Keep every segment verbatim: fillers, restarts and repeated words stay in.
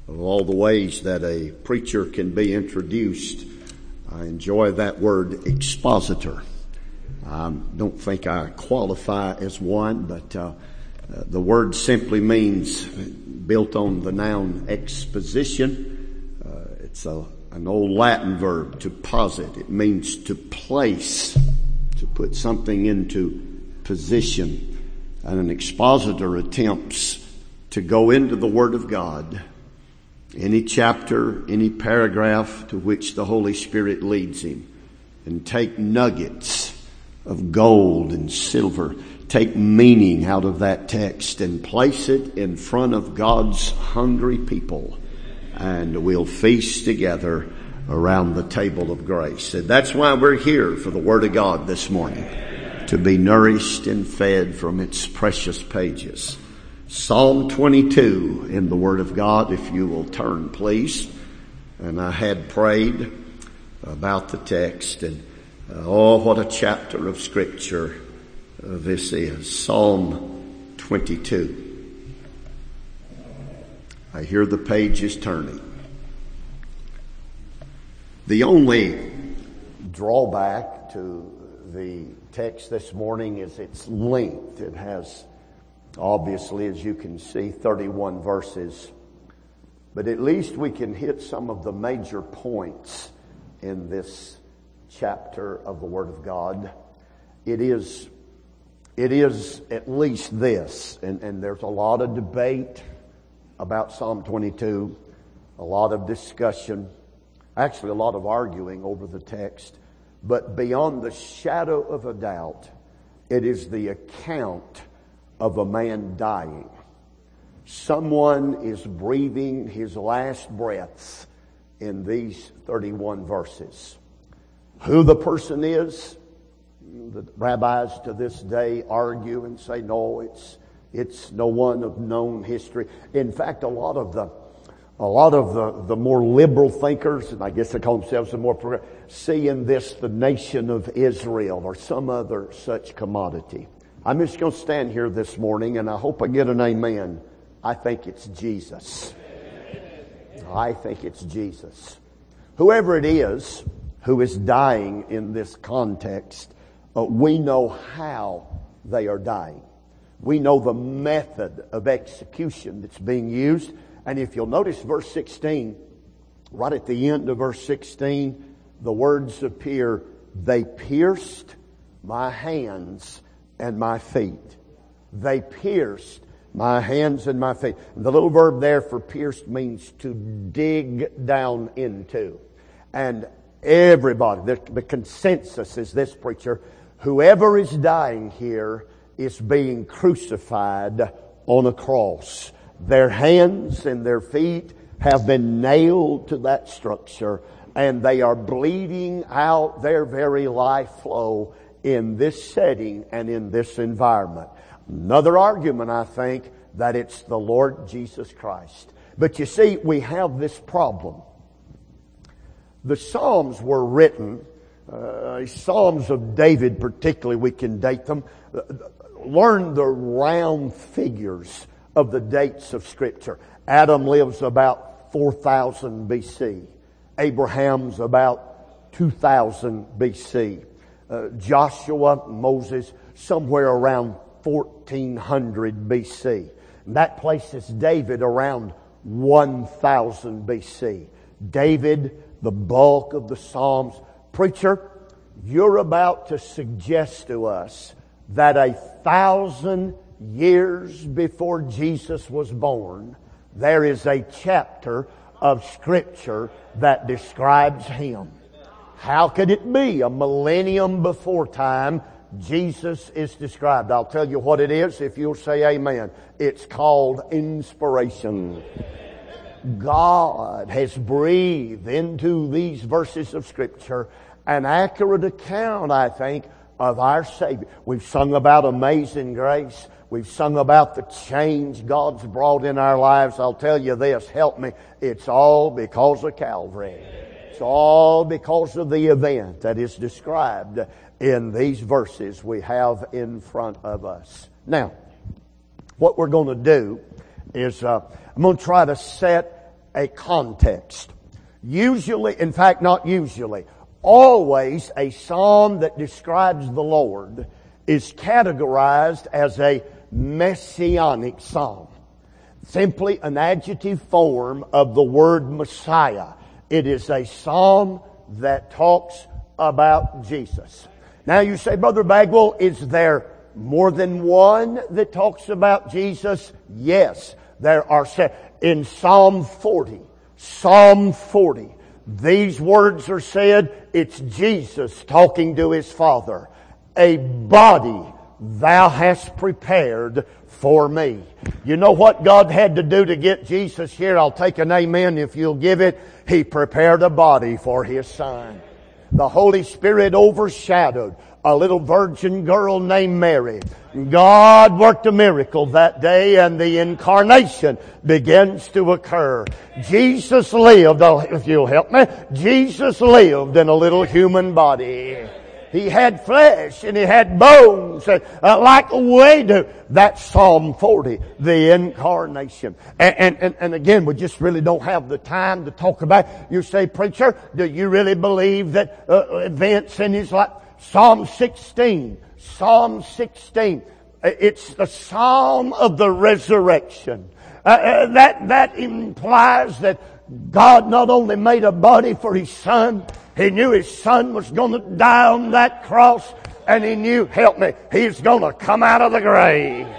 Of all the ways that a preacher can be introduced, I enjoy that word expositor. I don't think I qualify as one, but uh, the word simply means, built on the noun exposition, uh, it's a, an old Latin verb, to posit. It means to place, to put something into position. And an expositor attempts to go into the Word of God, any chapter, any paragraph to which the Holy Spirit leads him, and take nuggets of gold and silver, take meaning out of that text and place it in front of God's hungry people, and we'll feast together around the table of grace. And that's why we're here for the Word of God this morning, to be nourished and fed from its precious pages. Psalm twenty-two in the Word of God, if you will turn, please. And I had prayed about the text, and uh, oh, what a chapter of Scripture uh, this is. Psalm twenty-two. I hear the pages turning. The only drawback to the text this morning is its length. It has, obviously, as you can see, thirty-one verses. But at least we can hit some of the major points in this chapter of the Word of God. It is, it is at least this, and, and there's a lot of debate about Psalm twenty-two, a lot of discussion, actually a lot of arguing over the text. But beyond the shadow of a doubt, it is the account of a man dying. Someone is breathing his last breaths in these thirty-one verses. Who the person is, the rabbis to this day argue and say, no, it's it's no one of known history. In fact, a lot of the a lot of the, the more liberal thinkers, and I guess they call themselves the more progressive, see in this the nation of Israel or some other such commodity. I'm just going to stand here this morning, and I hope I get an amen. I think it's Jesus. I think it's Jesus. Whoever it is who is dying in this context, uh, we know how they are dying. We know the method of execution that's being used. And if you'll notice verse sixteen, right at the end of verse sixteen, the words appear, they pierced my hands and my feet. They pierced my hands and my feet. And the little verb there for pierced means to dig down into. And everybody, the, the consensus is this, preacher, whoever is dying here is being crucified on a cross. Their hands and their feet have been nailed to that structure, and they are bleeding out their very life flow in this setting and in this environment. Another argument, I think, that it's the Lord Jesus Christ. But you see, we have this problem. The Psalms were written, uh, Psalms of David particularly, we can date them. Learn the round figures of the dates of Scripture. Adam lives about four thousand B C. Abraham's about two thousand B C. Uh, Joshua, Moses, somewhere around fourteen hundred B C. And that places David around one thousand B C. David, the bulk of the Psalms. Preacher, you're about to suggest to us that a thousand years before Jesus was born, there is a chapter of Scripture that describes Him. How could it be a millennium before time Jesus is described? I'll tell you what it is if you'll say amen. It's called inspiration. God has breathed into these verses of Scripture an accurate account, I think, of our Savior. We've sung about amazing grace. We've sung about the change God's brought in our lives. I'll tell you this, help me. It's all because of Calvary. It's all because of the event that is described in these verses we have in front of us. Now, what we're going to do is uh, I'm going to try to set a context. Usually, in fact not usually, always a psalm that describes the Lord is categorized as a messianic psalm. Simply an adjective form of the word Messiah. It is a psalm that talks about Jesus. Now you say, Brother Bagwell, is there more than one that talks about Jesus? Yes, there are. Se- in Psalm forty, Psalm forty, these words are said. It's Jesus talking to His Father. A body Thou hast prepared for me. You know what God had to do to get Jesus here? I'll take an amen if you'll give it. He prepared a body for His Son. The Holy Spirit overshadowed a little virgin girl named Mary. God worked a miracle that day and the incarnation begins to occur. Jesus lived, if you'll help me, Jesus lived in a little human body. He had flesh and He had bones uh, like we do. That's Psalm forty, the incarnation. And, and, and again, we just really don't have the time to talk about it. You say, preacher, do you really believe that uh, events in His life? Psalm sixteen, Psalm sixteen. It's the Psalm of the resurrection. Uh, uh, that, that implies that God not only made a body for His Son, He knew His Son was going to die on that cross, and He knew, help me, He's going to come out of the grave.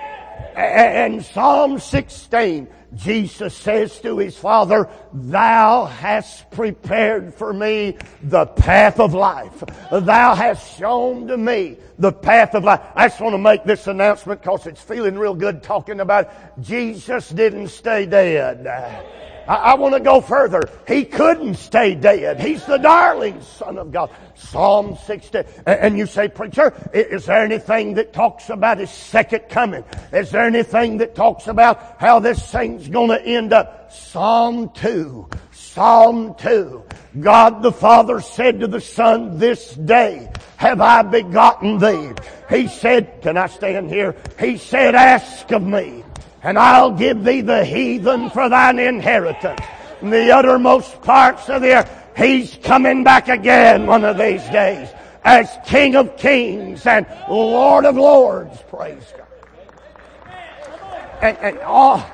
And Psalm sixteen, Jesus says to His Father, Thou hast prepared for me the path of life. Thou hast shown to me the path of life. I just want to make this announcement because it's feeling real good talking about it. Jesus didn't stay dead. I, I want to go further. He couldn't stay dead. He's the darling Son of God. Psalm sixteen. And you say, preacher, is there anything that talks about His second coming? Is there anything that talks about how this thing's going to end up? Psalm two. Psalm two. God the Father said to the Son, This day have I begotten thee. He said, can I stand here? He said, Ask of me, and I'll give thee the heathen for thine inheritance, and the uttermost parts of the earth. He's coming back again one of these days as King of Kings and Lord of Lords. Praise God. And, and all,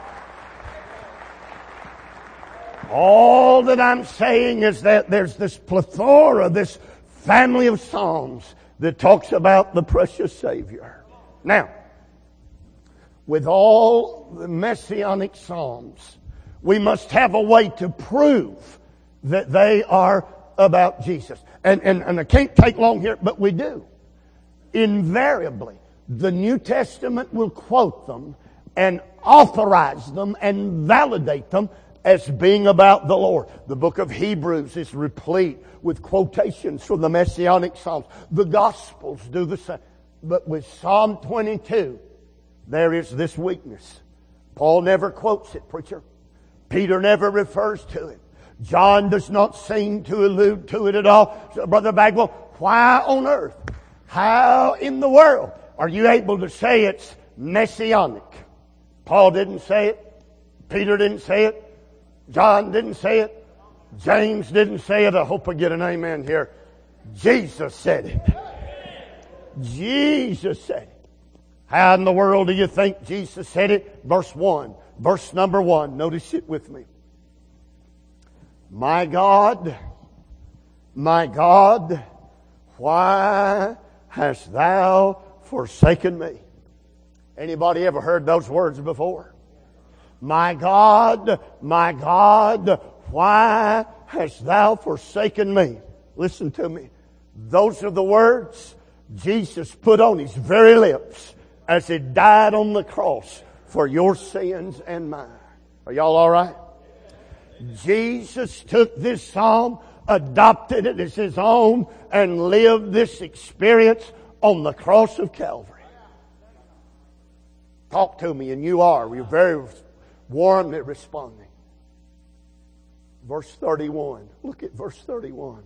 all that I'm saying is that there's this plethora, this family of Psalms that talks about the precious Savior. Now, with all the Messianic Psalms, we must have a way to prove that they are about Jesus. And, and, and I can't take long here, but we do. Invariably, the New Testament will quote them and authorize them and validate them as being about the Lord. The book of Hebrews is replete with quotations from the Messianic Psalms. The Gospels do the same. But with Psalm twenty-two, there is this weakness. Paul never quotes it, preacher. Peter never refers to it. John does not seem to allude to it at all. So, Brother Bagwell, why on earth, how in the world are you able to say it's messianic? Paul didn't say it. Peter didn't say it. John didn't say it. James didn't say it. I hope I get an amen here. Jesus said it. Jesus said it. How in the world do you think Jesus said it? Verse one. Verse number one. Notice it with me. My God, my God, why hast thou forsaken me? Anybody ever heard those words before? My God, my God, why hast thou forsaken me? Listen to me. Those are the words Jesus put on His very lips as He died on the cross for your sins and mine. Are y'all all right? Jesus took this psalm, adopted it as His own, and lived this experience on the cross of Calvary. Talk to me, and you are. You're very warmly responding. Verse thirty-one. Look at verse thirty-one.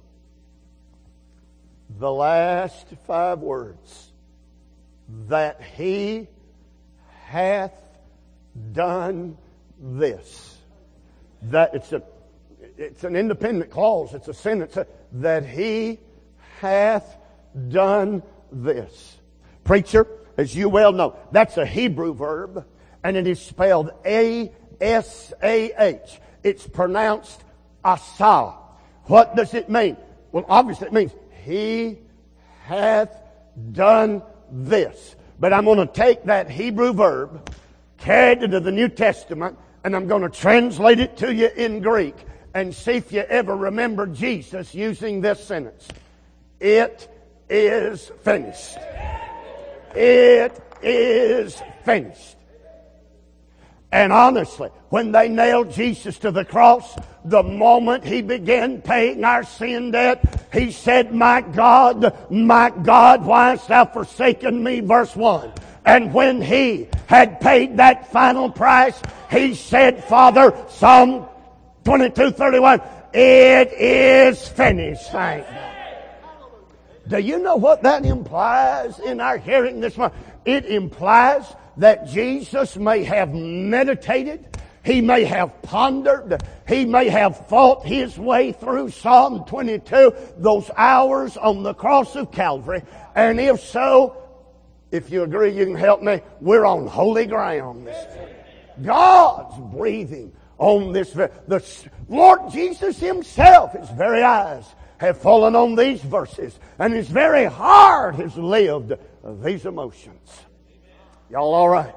The last five words. That He hath done this. That it's a, it's an independent clause. It's a sentence that He hath done this. Preacher, as you well know, that's a Hebrew verb, and it is spelled A S A H. It's pronounced Asa. What does it mean? Well, obviously it means He hath done this. But I'm going to take that Hebrew verb, carry it into the New Testament, and I'm going to translate it to you in Greek and see if you ever remember Jesus using this sentence. It is finished. It is finished. And honestly, when they nailed Jesus to the cross, the moment He began paying our sin debt, He said, my God, my God, why hast thou forsaken me? Verse one. And when He had paid that final price, He said, Father, Psalm twenty-two thirty-one, it is finished. Thank God. Do you know what that implies in our hearing this morning? It implies that Jesus may have meditated, He may have pondered, He may have fought His way through Psalm twenty-two, those hours on the cross of Calvary. And if so, if you agree, you can help me, we're on holy ground. God's breathing on this. The Lord Jesus Himself, His very eyes have fallen on these verses, and His very heart has lived these emotions. Y'all all right?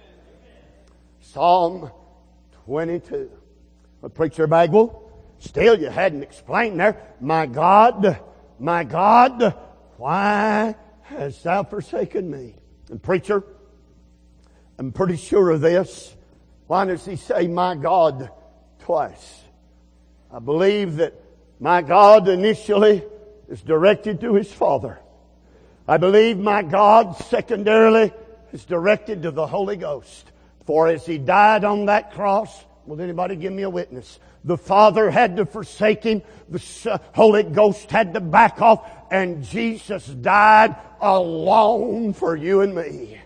Psalm twenty-two. Well, Preacher Bagwell, still you hadn't explained there. My God, my God, why hast thou forsaken me? And preacher, I'm pretty sure of this. Why does he say my God twice? I believe that my God initially is directed to His Father. I believe my God secondarily is directed to the Holy Ghost. For as He died on that cross, will anybody give me a witness? The Father had to forsake Him. The Holy Ghost had to back off. And Jesus died alone for you and me.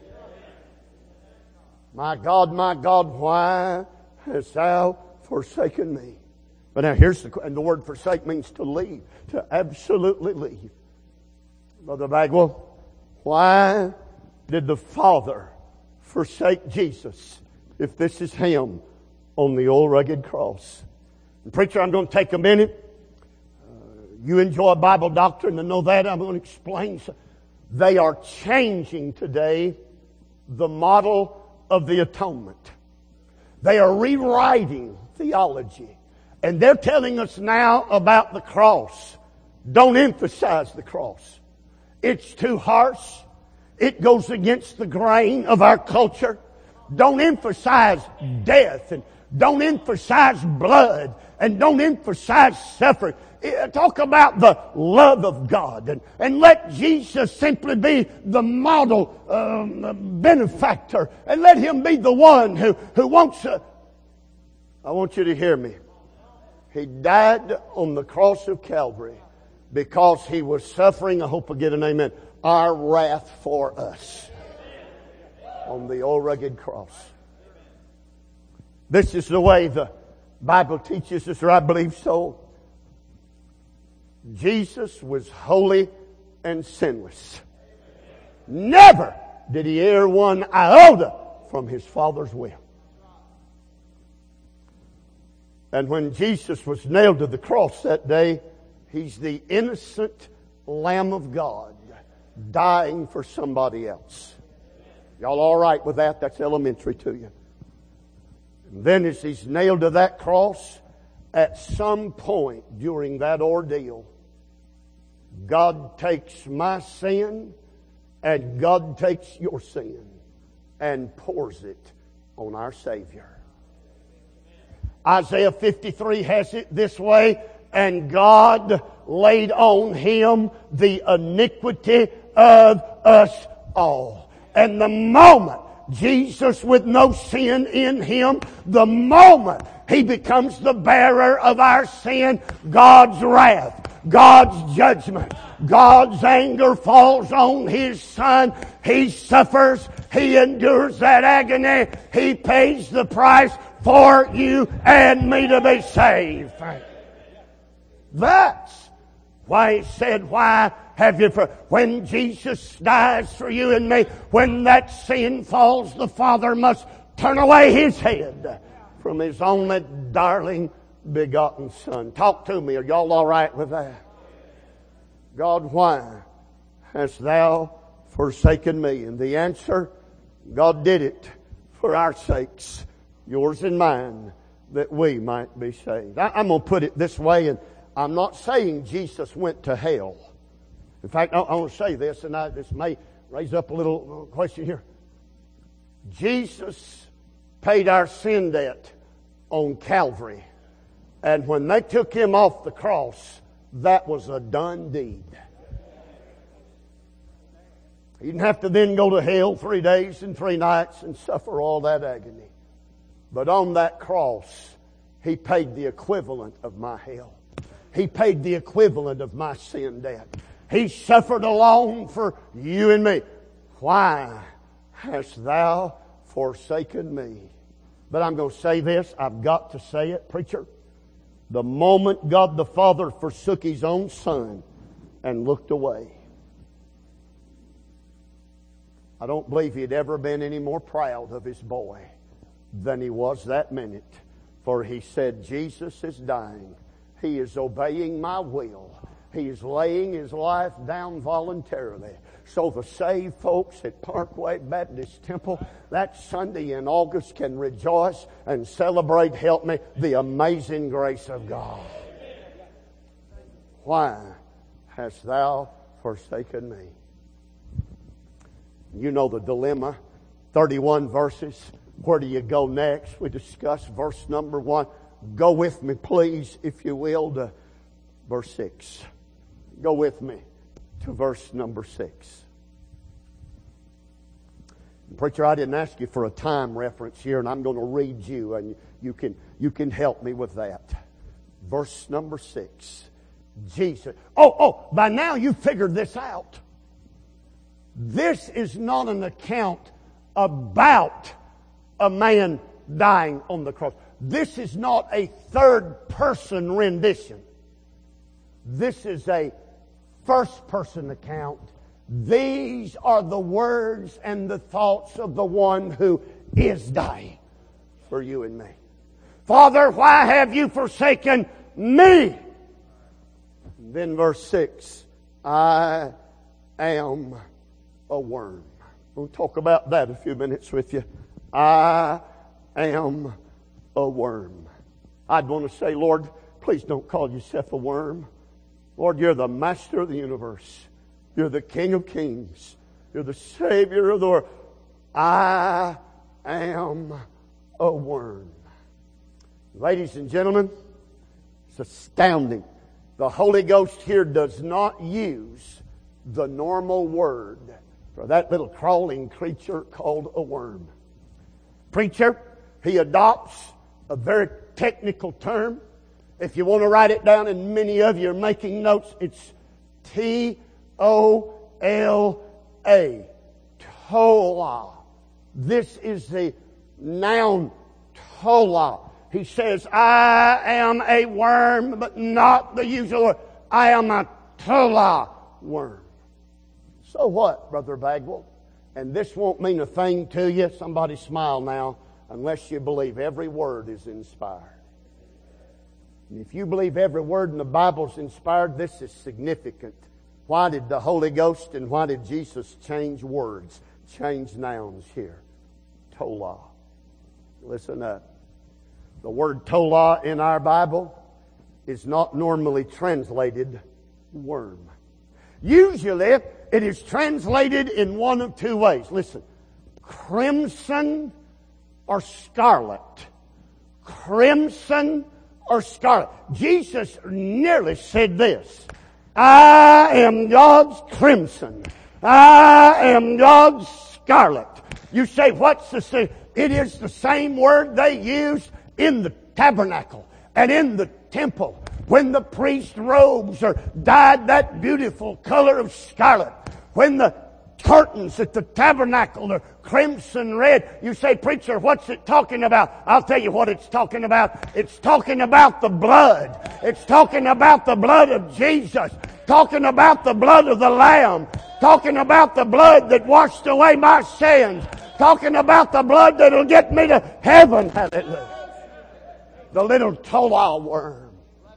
My God, my God, why hast thou forsaken me? But now here's the, and the word forsake means to leave, to absolutely leave. Brother Bagwell, why did the Father forsake Jesus if this is Him on the old rugged cross? And preacher, I'm going to take a minute. Uh, you enjoy Bible doctrine and know that. I'm going to explain. They are changing today the model of the atonement. They are rewriting theology. And they're telling us now about the cross. Don't emphasize the cross. It's too harsh. It goes against the grain of our culture. Don't emphasize death, and don't emphasize blood, and don't emphasize suffering. Talk about the love of God, and, and let Jesus simply be the model um, benefactor, and let Him be the one who, who wants to... I want you to hear me. He died on the cross of Calvary because He was suffering, I hope I get an amen, our wrath for us on the old rugged cross. This is the way the Bible teaches us, or I believe so. Jesus was holy and sinless. Never did He err one iota from His Father's will. And when Jesus was nailed to the cross that day, He's the innocent Lamb of God dying for somebody else. Y'all all right with that? That's elementary to you. And then as He's nailed to that cross, at some point during that ordeal, God takes my sin and God takes your sin and pours it on our Savior. Isaiah fifty-three has it this way, and God laid on Him the iniquity of us all. And the moment Jesus with no sin in Him, the moment He becomes the bearer of our sin, God's wrath, God's judgment, God's anger falls on His Son. He suffers. He endures that agony. He pays the price for you and me to be saved. That's why he said, why have you for... When Jesus dies for you and me, when that sin falls, the Father must turn away His head from His only darling begotten Son. Talk to me. Are y'all all right with that? God, why hast thou forsaken me? And the answer, God did it for our sakes, yours and mine, that we might be saved. I, I'm going to put it this way, and I'm not saying Jesus went to hell. In fact, I, I want to say this, and I, this may raise up a little question here. Jesus paid our sin debt on Calvary. And when they took Him off the cross, that was a done deed. He didn't have to then go to hell three days and three nights and suffer all that agony. But on that cross, He paid the equivalent of my hell. He paid the equivalent of my sin debt. He suffered alone for you and me. Why hast thou forsaken me? But I'm going to say this. I've got to say it, preacher. The moment God the Father forsook His own Son and looked away, I don't believe He'd ever been any more proud of His boy than He was that minute. For He said, Jesus is dying. He is obeying my will. He is laying His life down voluntarily. So the saved folks at Parkway Baptist Temple that Sunday in August can rejoice and celebrate, help me, the amazing grace of God. Why hast thou forsaken me? You know the dilemma. thirty-one verses. Where do you go next? We discuss verse number one. Go with me, please, if you will, to verse six. Go with me to verse number six. Preacher, I didn't ask you for a time reference here, and I'm going to read you, and you can, you can help me with that. Verse number six. Jesus. Oh, oh, by now you figured this out. This is not an account about a man dying on the cross. This is not a third-person rendition. This is a first-person account. These are the words and the thoughts of the one who is dying for you and me. Father, why have you forsaken me? And then verse six. I am a worm. We'll talk about that a few minutes with you. I am a worm. I'd want to say, Lord, please don't call yourself a worm. Lord, you're the master of the universe. You're the King of kings. You're the Savior of the world. I am a worm. Ladies and gentlemen, it's astounding. The Holy Ghost here does not use the normal word for that little crawling creature called a worm. Preacher, he adopts a very technical term. If you want to write it down, and many of you are making notes, it's T O L A. Tola. This is the noun tola. He says, I am a worm, but not the usual word. I am a tola worm. So what, Brother Bagwell? And this won't mean a thing to you. Somebody smile now, unless you believe every word is inspired. And if you believe every word in the Bible is inspired, this is significant. Why did the Holy Ghost and why did Jesus change words, change nouns here? Tola. Listen up. The word tola in our Bible is not normally translated worm. Usually it is translated in one of two ways. Listen, crimson or scarlet. Crimson or scarlet. Jesus nearly said this. I am God's crimson. I am God's scarlet. You say, what's the same? It is the same word they used in the tabernacle and in the temple when the priest's robes are dyed that beautiful color of scarlet. When the curtains at the tabernacle, they're crimson red. You say, preacher, what's it talking about? I'll tell you what it's talking about. It's talking about the blood. It's talking about the blood of Jesus. Talking about the blood of the Lamb. Talking about the blood that washed away my sins. Talking about the blood that'll get me to heaven. Hallelujah. The little tola worm.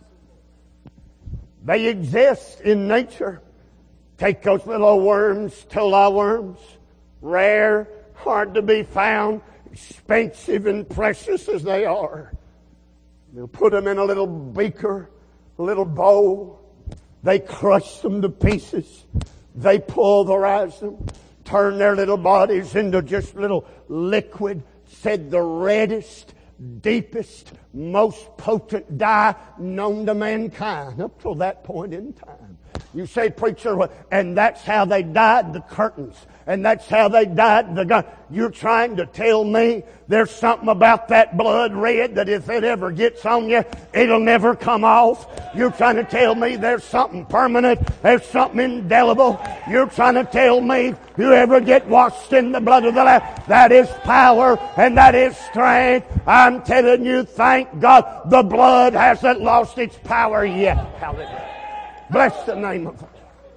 They exist in nature. Take those little worms, tola worms, rare, hard to be found, expensive and precious as they are. They'll put them in a little beaker, a little bowl. They crush them to pieces. They pulverize them, turn their little bodies into just little liquid, said the reddest, deepest, most potent dye known to mankind up till that point in time. You say, preacher, and that's how they dyed the curtains. And that's how they dyed the gun. You're trying to tell me there's something about that blood red that if it ever gets on you, it'll never come off. You're trying to tell me there's something permanent. There's something indelible. You're trying to tell me you ever get washed in the blood of the Lamb. That is power and that is strength. I'm telling you, thank God, the blood hasn't lost its power yet. Hallelujah. Bless the name of the Lord.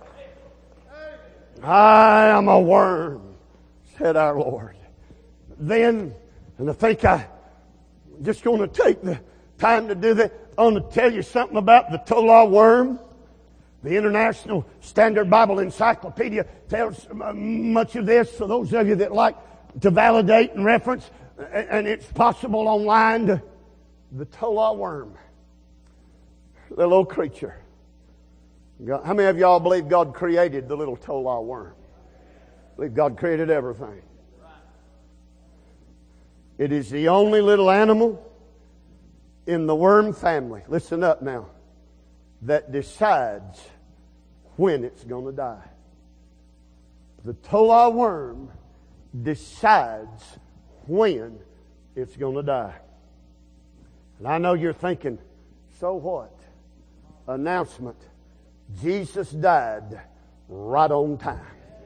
I am a worm, said our Lord. Then, and I think I'm just going to take the time to do that. I want to tell you something about the tola worm. The International Standard Bible Encyclopedia tells much of this for those of you that like to validate and reference, and it's possible online. To, the tola worm, the little creature. How many of y'all believe God created the little tola worm? Believe God created everything. It is the only little animal in the worm family, listen up now, that decides when it's going to die. The tola worm decides when it's going to die. And I know you're thinking, so what? Announcement. Jesus died right on time.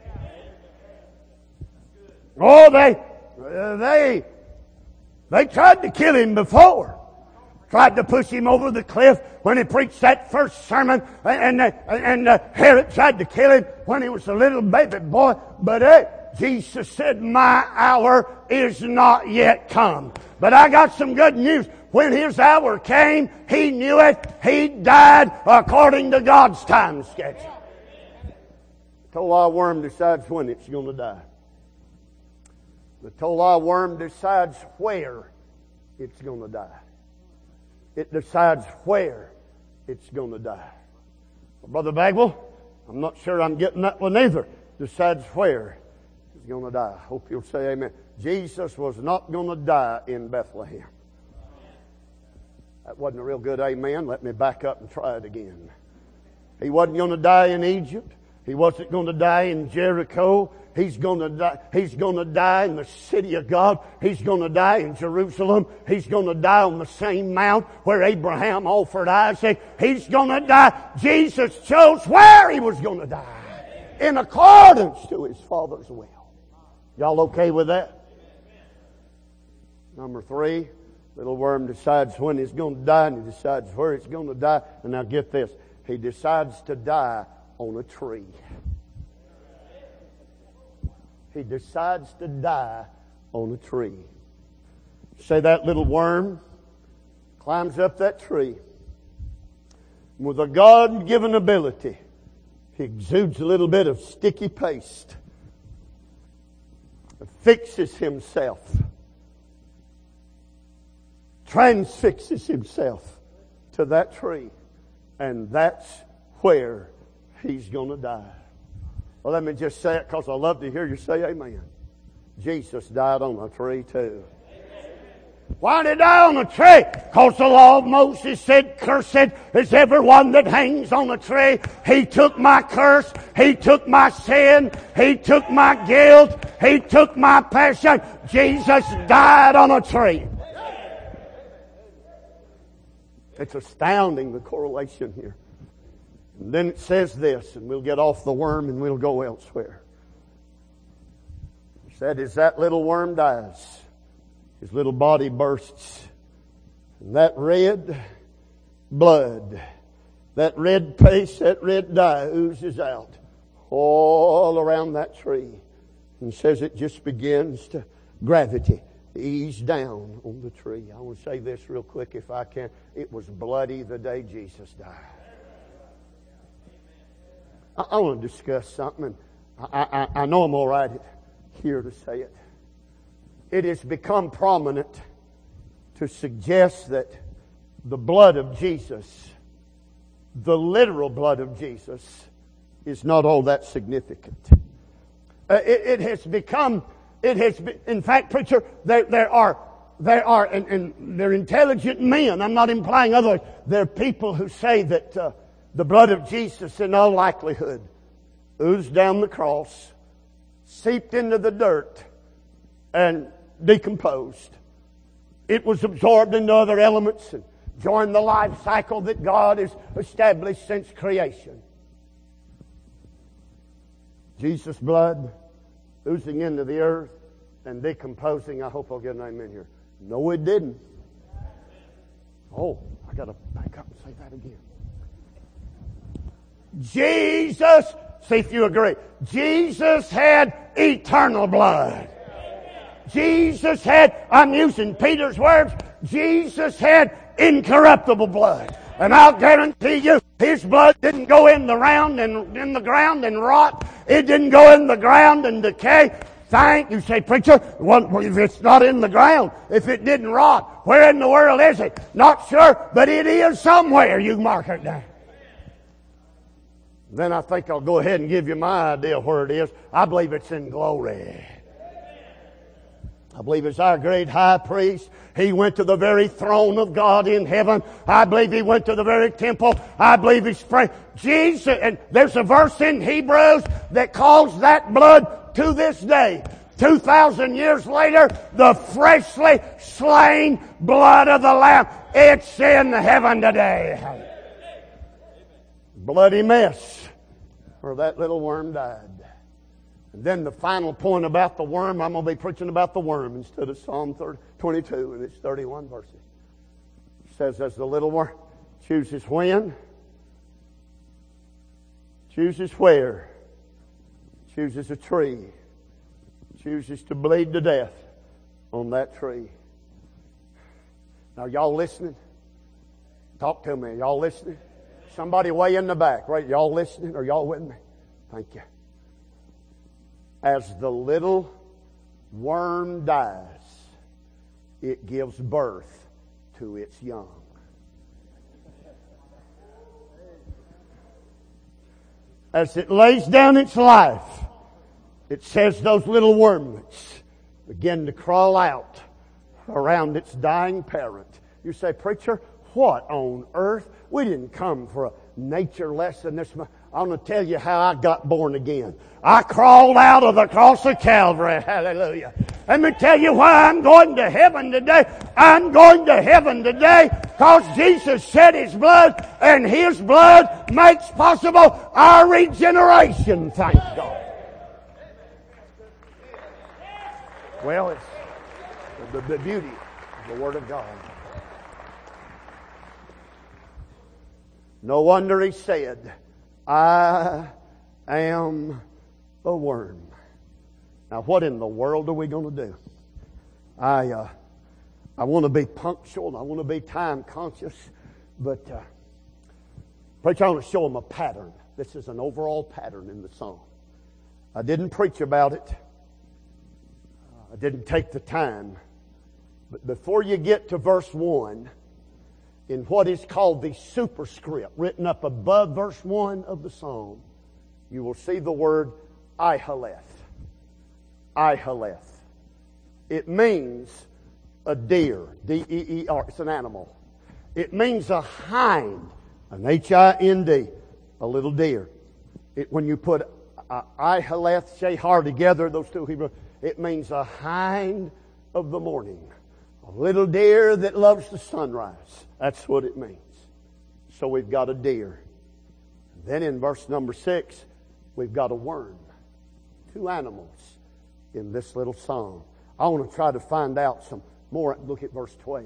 Oh, they, they, they tried to kill him before. Tried to push him over the cliff when he preached that first sermon. And, and, and uh, Herod tried to kill him when he was a little baby boy. But hey, Jesus said, my hour is not yet come. But I got some good news. When his hour came, he knew it. He died according to God's time schedule. The tola worm decides when it's going to die. The tola worm decides where it's going to die. It decides where it's going to die. Well, Brother Bagwell, I'm not sure I'm getting that one either. Decides where he's going to die. Hope you'll say amen. Jesus was not going to die in Bethlehem. That wasn't a real good amen. Let me back up and try it again. He wasn't going to die in Egypt. He wasn't going to die in Jericho. He's going to die. He's going to die in the city of God. He's going to die in Jerusalem. He's going to die on the same mount where Abraham offered Isaac. He's going to die. Jesus chose where he was going to die in accordance to his Father's will. Y'all okay with that? Number three. Little worm decides when he's going to die, and he decides where it's going to die. And now get this. He decides to die on a tree. He decides to die on a tree. Say that little worm climbs up that tree. With a God-given ability, he exudes a little bit of sticky paste. Affixes himself. Transfixes himself to that tree. And that's where he's going to die. Well, let me just say it because I love to hear you say amen. Jesus died on a tree too. Why did he die on a tree? Because the law of Moses said, cursed is everyone that hangs on a tree. He took my curse. He took my sin. He took my guilt. He took my passion. Jesus died on a tree. It's astounding, the correlation here. And then it says this, and we'll get off the worm and we'll go elsewhere. said as that little worm dies, his little body bursts. And that red blood, that red paste, that red dye oozes out all around that tree. And says it just begins to gravity ease down on the tree. I want to say this real quick if I can. It was bloody the day Jesus died. I, I want to discuss something, and I, I, I know I'm all right here to say it. It has become prominent to suggest that the blood of Jesus, the literal blood of Jesus, is not all that significant. Uh, it, it has become, it has been, in fact, preacher, there, there are, there are, and, and they're intelligent men. I'm not implying otherwise. There are people who say that uh, the blood of Jesus, in all likelihood, oozed down the cross, seeped into the dirt, and decomposed. It was absorbed into other elements and joined the life cycle that God has established since creation. Jesus' blood oozing into the earth and decomposing. I hope I'll get an amen here. No, it didn't. Oh, I got to back up and say that again. Jesus, see if you agree, Jesus had eternal blood. Jesus had, I'm using Peter's words, Jesus had incorruptible blood. And I'll guarantee you, his blood didn't go in the ground and in the ground and rot. It didn't go in the ground and decay. Thank you, say, preacher. Well, if it's not in the ground, if it didn't rot, where in the world is it? Not sure, but it is somewhere. You mark it down. Then I think I'll go ahead and give you my idea where it is. I believe it's in glory. I believe it's our great high priest. He went to the very throne of God in heaven. I believe he went to the very temple. I believe he's praying. Jesus, and there's a verse in Hebrews that calls that blood to this day. Two thousand years later, the freshly slain blood of the Lamb. It's in heaven today. Bloody mess where that little worm died. And then the final point about the worm, I'm going to be preaching about the worm instead of Psalm twenty-two, and it's thirty-one verses. It says, as the little worm chooses when, chooses where, chooses a tree, chooses to bleed to death on that tree. Now, y'all listening? Talk to me. Y'all listening? Somebody way in the back, right? Y'all listening? Are y'all with me? Thank you. As the little worm dies, it gives birth to its young. As it lays down its life, it says those little wormlets begin to crawl out around its dying parent. You say, preacher, what on earth? We didn't come for a nature lesson this month. I'm going to tell you how I got born again. I crawled out of the cross of Calvary. Hallelujah. Let me tell you why I'm going to heaven today. I'm going to heaven today because Jesus shed His blood, and His blood makes possible our regeneration. Thank God. Well, it's the, the beauty of the Word of God. No wonder He said, I am a worm. Now, what in the world are we going to do? I uh, I want to be punctual. I want to be time conscious. But, uh, preacher, I want to show them a pattern. This is an overall pattern in the song. I didn't preach about it. I didn't take the time. But before you get to verse one, in what is called the superscript, written up above verse one of the song, you will see the word Ihaleth. Ihaleth. It means a deer. D E E R. It's an animal. It means a hind. An H I N D. A little deer. It, when you put uh, Ihaleth, Shehar together, those two Hebrew, it means a hind of the morning. A little deer that loves the sunrise. That's what it means. So we've got a deer. Then in verse number six, we've got a worm. Two animals in this little psalm. I want to try to find out some more. Look at verse twelve.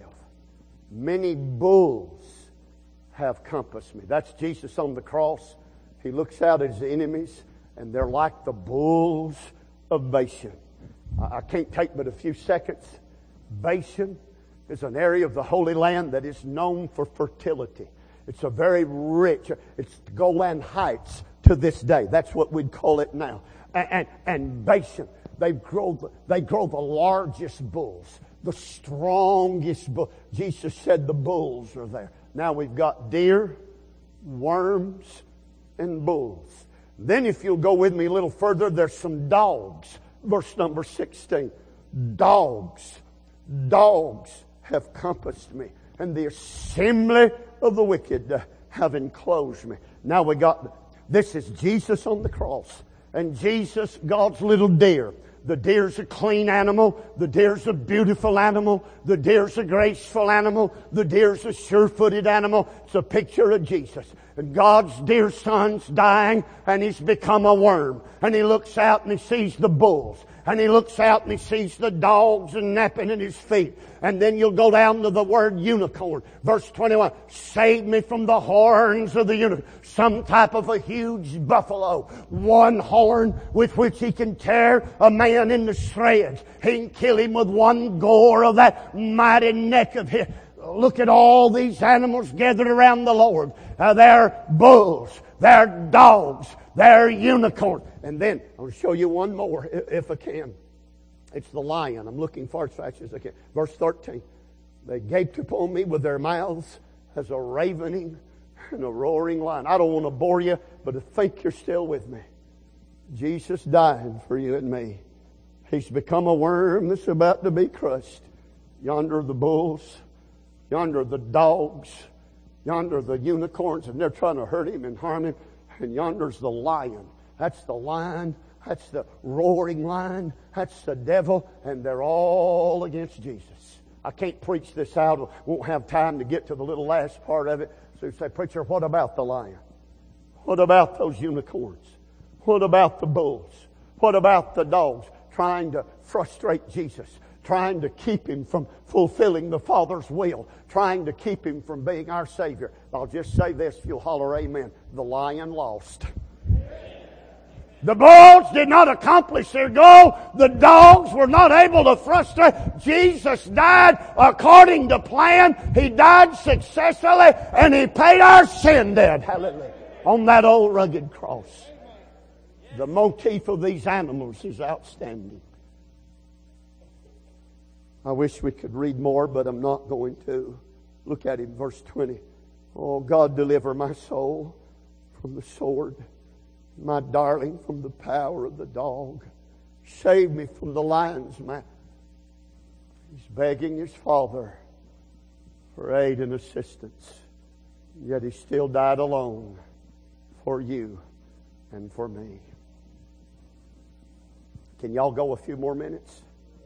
Many bulls have compassed me. That's Jesus on the cross. He looks out at his enemies, and they're like the bulls of Bashan. I can't take but a few seconds. Bashan is an area of the Holy Land that is known for fertility. It's a very rich, it's the Golan Heights to this day. That's what we'd call it now. And, and, and Bashan, they grow, they grow the largest bulls, the strongest bulls. Jesus said the bulls are there. Now we've got deer, worms, and bulls. Then if you'll go with me a little further, there's some dogs. Verse number sixteen. Dogs, dogs have compassed me, and the assembly of the wicked have enclosed me. Now we got, this is Jesus on the cross. And Jesus, God's little deer. The deer's a clean animal. The deer's a beautiful animal. The deer's a graceful animal. The deer's a sure-footed animal. It's a picture of Jesus. And God's dear son's dying, and he's become a worm. And he looks out and he sees the bulls. And he looks out and he sees the dogs and napping at his feet. And then you'll go down to the word unicorn. Verse twenty-one. Save me from the horns of the unicorn. Some type of a huge buffalo. One horn with which he can tear a man into shreds. He can kill him with one gore of that mighty neck of his. Look at all these animals gathered around the Lord. Uh, they're bulls. They're dogs. They're unicorns. And then I'll show you one more if I can. It's the lion. I'm looking far as fast as I can. Verse thirteen. They gaped upon me with their mouths as a ravening and a roaring lion. I don't want to bore you, but I think you're still with me. Jesus died for you and me. He's become a worm that's about to be crushed. Yonder are the bulls. Yonder are the dogs. Yonder are the unicorns, and they're trying to hurt him and harm him. And yonder's the lion. That's the lion. That's the roaring lion. That's the devil. And they're all against Jesus. I can't preach this out. Won't have time to get to the little last part of it. So you say, preacher, what about the lion? What about those unicorns? What about the bulls? What about the dogs trying to frustrate Jesus? Trying to keep him from fulfilling the Father's will. Trying to keep him from being our Savior. I'll just say this, if you'll holler amen. The lion lost. The bulls did not accomplish their goal. The dogs were not able to frustrate. Jesus died according to plan. He died successfully, and He paid our sin debt. Hallelujah. On that old rugged cross. The motif of these animals is outstanding. I wish we could read more, but I'm not going to. Look at him, verse twenty. Oh, God, deliver my soul from the sword, my darling from the power of the dog. Save me from the lion's mouth. He's begging his Father for aid and assistance. Yet he still died alone for you and for me. Can y'all go a few more minutes?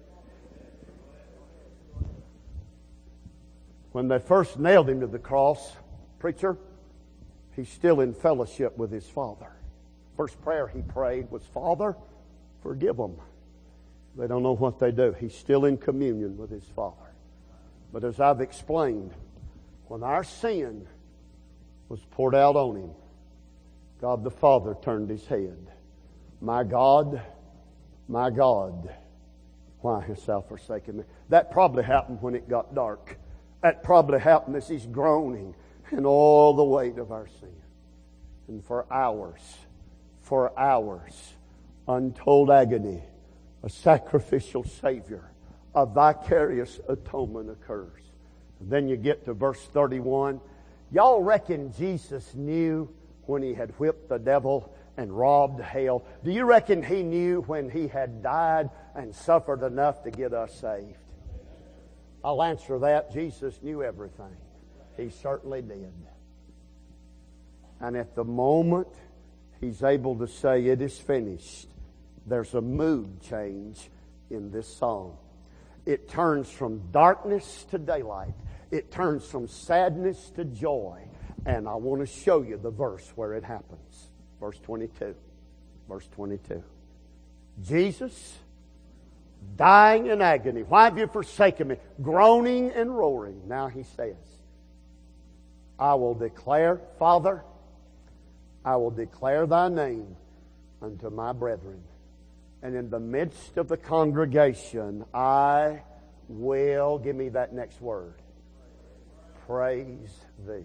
When they first nailed him to the cross, preacher, he's still in fellowship with his Father. First prayer he prayed was, Father, forgive them. They don't know what they do. He's still in communion with his Father. But as I've explained, when our sin was poured out on him, God the Father turned his head. My God, my God, why hast thou forsaken me? That probably happened when it got dark. That probably happened as he's groaning in all the weight of our sin. And for hours, for hours, untold agony, a sacrificial Savior, a vicarious atonement occurs. And then you get to verse thirty-one. Y'all reckon Jesus knew when he had whipped the devil and robbed hell? Do you reckon he knew when he had died and suffered enough to get us saved? I'll answer that. Jesus knew everything. He certainly did. And at the moment he's able to say it is finished, there's a mood change in this song. It turns from darkness to daylight. It turns from sadness to joy. And I want to show you the verse where it happens. Verse twenty-two. Verse twenty-two. Jesus dying in agony. Why have you forsaken me? Groaning and roaring. Now he says, I will declare, Father, I will declare thy name unto my brethren. And in the midst of the congregation, I will, give me that next word, praise thee.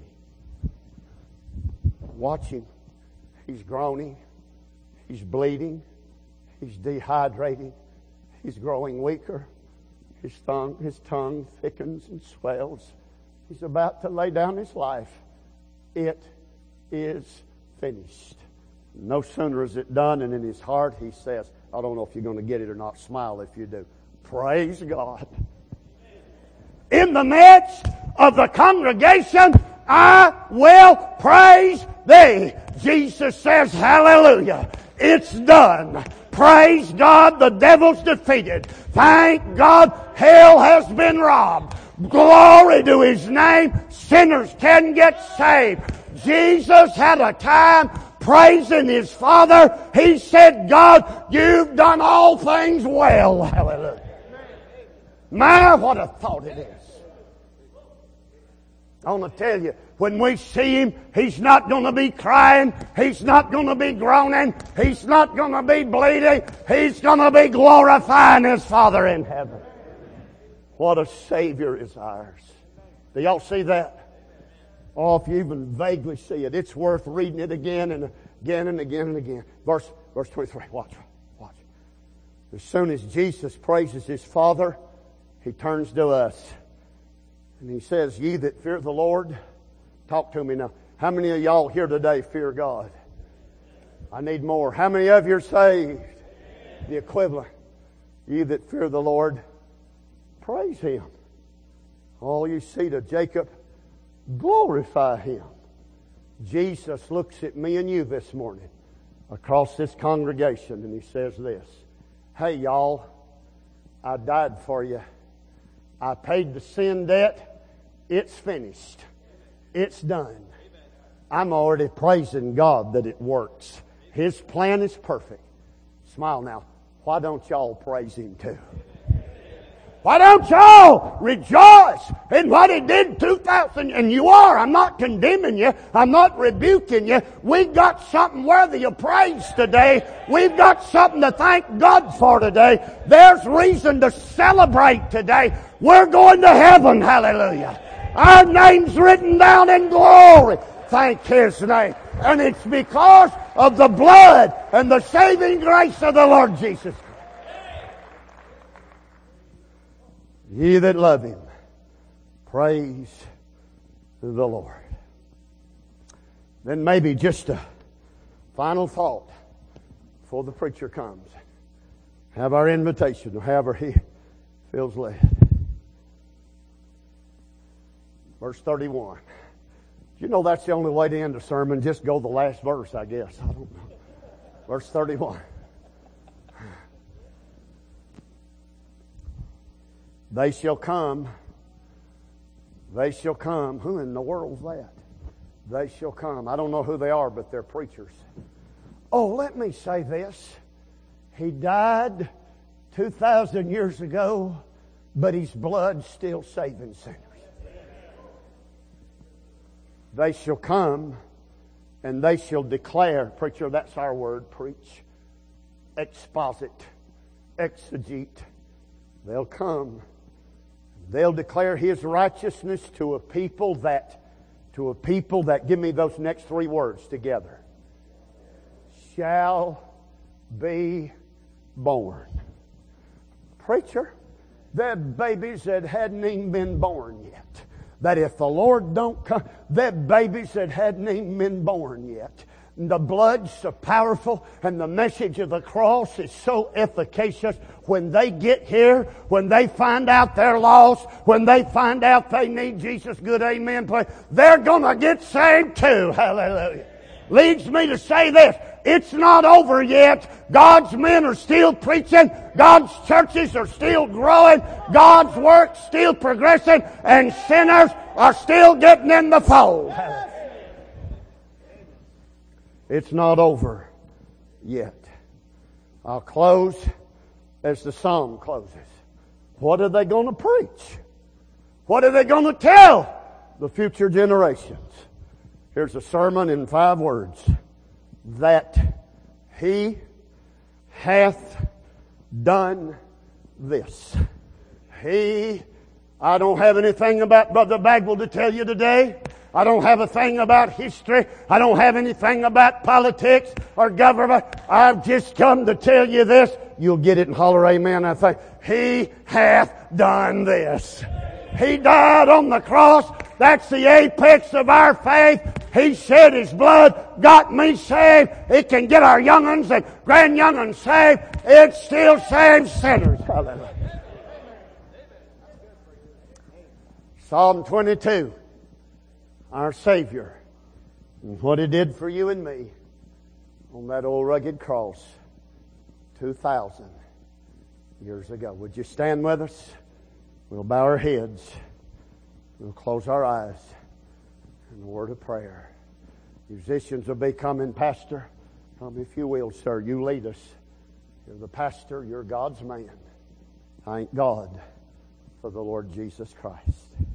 Watch him. He's groaning. He's bleeding. He's dehydrating. He's growing weaker. His tongue, his tongue thickens and swells. He's about to lay down his life. It is finished. No sooner is it done, and in his heart he says, I don't know if you're going to get it or not. Smile if you do. Praise God. In the midst of the congregation, I will praise thee. Jesus says, hallelujah. It's done. Praise God, the devil's defeated. Thank God, hell has been robbed. Glory to his name. Sinners can get saved. Jesus had a time praising his Father. He said, God, you've done all things well. Hallelujah. My, what a thought it is. I want to tell you, when we see him, he's not going to be crying. He's not going to be groaning. He's not going to be bleeding. He's going to be glorifying his Father in heaven. What a Savior is ours. Do y'all see that? Oh, if you even vaguely see it, it's worth reading it again and again and again and again. Verse, verse twenty-three. Watch. Watch. As soon as Jesus praises his Father, he turns to us. And he says, ye that fear the Lord, talk to me now. How many of y'all here today fear God? I need more. How many of you are saved? The equivalent. Ye that fear the Lord, praise him. All you seed of Jacob, glorify him. Jesus looks at me and you this morning across this congregation and he says this, hey y'all, I died for you. I paid the sin debt. It's finished. It's done. I'm already praising God that it works. His plan is perfect. Smile now. Why don't y'all praise him too? Why don't y'all rejoice in what he did two thousand? And you are. I'm not condemning you. I'm not rebuking you. We've got something worthy of praise today. We've got something to thank God for today. There's reason to celebrate today. We're going to heaven. Hallelujah. Our name's written down in glory. Thank his name. And it's because of the blood and the saving grace of the Lord Jesus. Ye that love him, praise the Lord. Then maybe just a final thought before the preacher comes. Have our invitation, or however he feels led. Verse thirty-one. You know that's the only way to end a sermon. Just go the last verse, I guess. I don't know. Verse thirty-one. They shall come. They shall come. Who in the world's that? They shall come. I don't know who they are, but they're preachers. Oh, let me say this. He died two thousand years ago, but his blood's still saving sinners. They shall come and they shall declare. Preacher, that's our word. Preach. Exposit. Exegete. They'll come. They'll declare his righteousness to a people that, to a people that, give me those next three words together. Shall be born. Preacher, they're babies that hadn't even been born yet. That if the Lord don't come, they're babies that hadn't even been born yet. The blood's so powerful and the message of the cross is so efficacious. When they get here, when they find out they're lost, when they find out they need Jesus, good amen, they're gonna get saved too. Hallelujah. Leads me to say this. It's not over yet. God's men are still preaching. God's churches are still growing. God's work's still progressing. And sinners are still getting in the fold. It's not over yet. I'll close as the psalm closes. What are they going to preach? What are they going to tell the future generations? Here's a sermon in five words. That He hath done this. He, I don't have anything about Brother Bagwell to tell you today. I don't have a thing about history. I don't have anything about politics or government. I've just come to tell you this. You'll get it and holler amen, I think. He hath done this. He died on the cross. That's the apex of our faith. He shed His blood, got me saved. It can get our young'uns and grand-young'uns saved. It still saves sinners. Hallelujah. Psalm twenty-two. Our Savior. And what He did for you and me on that old rugged cross two thousand years ago. Would you stand with us? We'll bow our heads. We'll close our eyes in a word of prayer. Musicians will be coming. Pastor, come if you will, sir. You lead us. You're the pastor. You're God's man. Thank God for the Lord Jesus Christ.